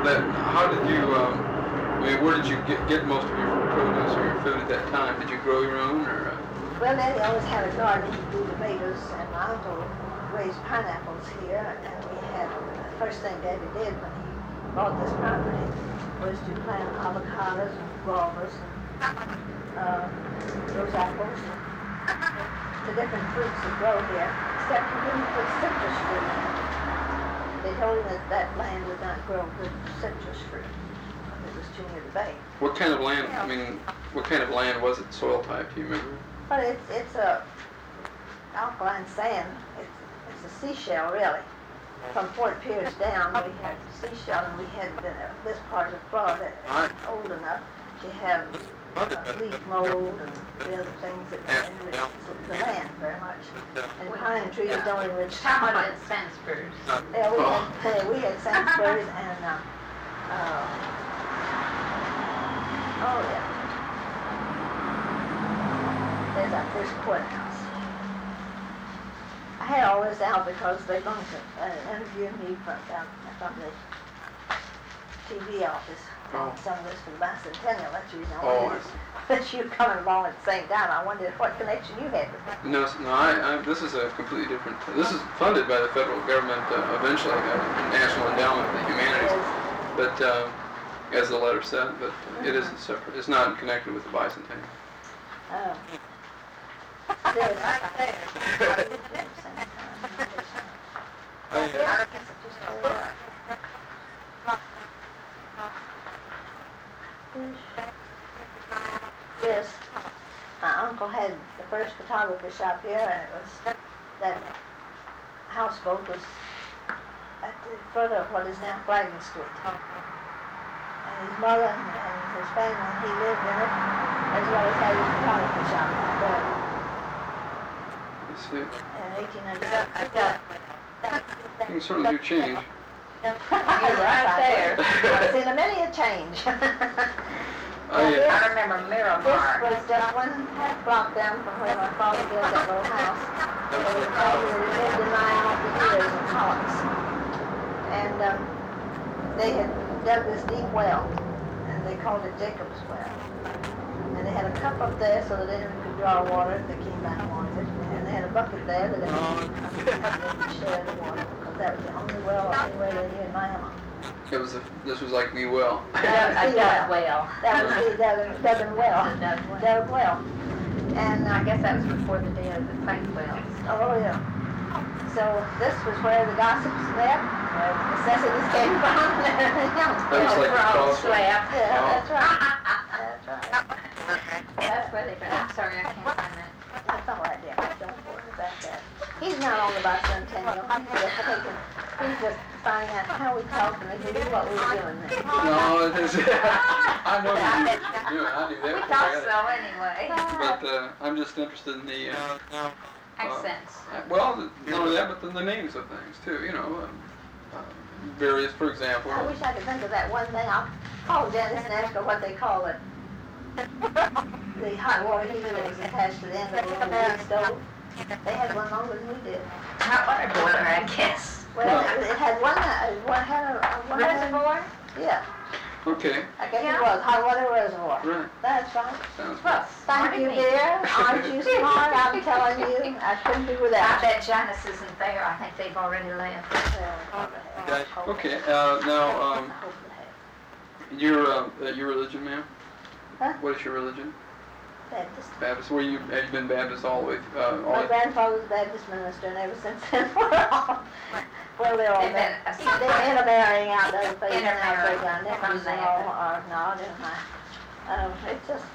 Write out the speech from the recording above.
How did you? I mean, where did you get most of your produce or your food at that time? Did you grow your own, or? Well, Daddy always had a garden. He grew tomatoes, and my uncle raised pineapples here. And we had the first thing Daddy did when he bought this property was to plant avocados and guavas and rose apples and the different fruits that grow here. Except he didn't put citrus fruit in it. They told him that that land would not grow good citrus fruit. It was too near the bay. What kind of land? I mean, what kind of land was it? Soil type? Do you remember? But it's a alkaline sand. It's a seashell, really. From Fort Pierce down, we had seashell, and we had this part of Florida old enough to have leaf mold and the other things that enrich the land very much. And pine trees don't enrich. How much is sandspurs? Yeah, we had sandspurs and oh yeah. There's our first courthouse. I had all this out because they're going to interview me from the TV office. Some of this for the bicentennial. That's the reason I wanted that you coming along at the same time. I wondered what connection you had with it. No. This is a completely different. This is funded by the federal government eventually, National Endowment for the Humanities. But as the letter said, but it isn't separate. It's not connected with the bicentennial. Oh. There's right there. Yes, my uncle had the first photography shop here, and it was that houseboat was at the foot of what is now Flagging Street. And his mother and his family, he lived in it, as well as had his photography shop there. In 1897. Things certainly do change. You're right there. I've seen a many a change. I remember Miramar. This was just one half block down from where my father built that little house. It was called, we lived in my years in Hollis. And they had dug this deep well, and they called it Jacob's Well. And they had a cup up there so that anyone could draw water if they came back and wanted it. And they had a bucket there that they could share the water, because that was the only well anywhere they knew in Miami. This was like the well. A dug well. That was the Duggan well. Dug well. And I guess that was before the day of the pipe wells. Oh yeah. So this was where the gossips slept, where the necessities came from. That was like the crossroads. Yeah, that's right. That's right. That's where they found. I'm sorry, I can't find that. That's all right, dear. Don't worry about that. He's not on the bicentennial. He's just finding out how we talked and if we knew what we were doing then. No, it is. I know you do. I knew that. We thought so anyway. But I'm just interested in the Accents. Well, not only that, but then the names of things too. You know, various, for example. I wish I could think of that one thing. I'll call Janice and ask her what they call it. The hot water heater that was attached to the end of the little wood stove. They had one longer than we did. Hot water boiler, I guess. Well, it had one reservoir? Yeah. Okay. I guess it was hot water reservoir. Right. That's right. Sounds good. Well, Thank you, dear. Aren't you smart? I'm telling you, I couldn't do I without you. bet Janice isn't there. I think they've already left. Okay. Now, your religion, ma'am? Huh? What is your religion? Baptist. Baptist. Have you been Baptist all the way? My grandfather was a Baptist minister, and ever since then, we're all they're intermarrying out other places now. Their nephews and all are not, and it's just